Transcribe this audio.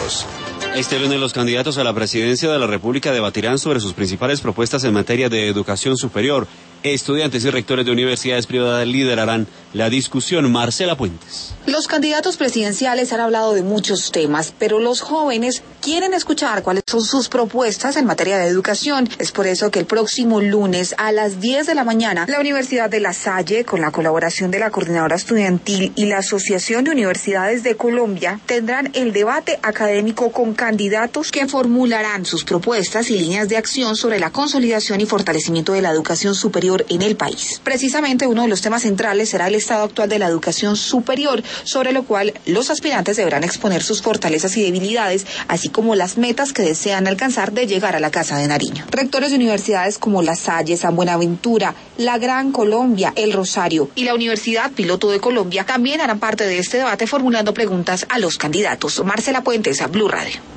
Candidatos. Este lunes los candidatos a la presidencia de la República debatirán sobre sus principales propuestas en materia de educación superior. Estudiantes y rectores de universidades privadas liderarán la discusión. Marcela Puentes. Los candidatos presidenciales han hablado de muchos temas, pero los jóvenes quieren escuchar cuáles son sus propuestas en materia de educación. Es por eso que el próximo lunes a las 10 de la mañana, la Universidad de La Salle, con la colaboración de la Coordinadora Estudiantil y la Asociación de Universidades de Colombia, tendrán el debate académico con candidatos que formularán sus propuestas y líneas de acción sobre la consolidación y fortalecimiento de la educación superior en el país. Precisamente uno de los temas centrales será el estado actual de la educación superior, sobre lo cual los aspirantes deberán exponer sus fortalezas y debilidades, así como las metas que desean alcanzar de llegar a la Casa de Nariño. Rectores de universidades como La Salle, San Buenaventura, La Gran Colombia, El Rosario y la Universidad Piloto de Colombia también harán parte de este debate formulando preguntas a los candidatos. Marcela Puentes, Blue Radio.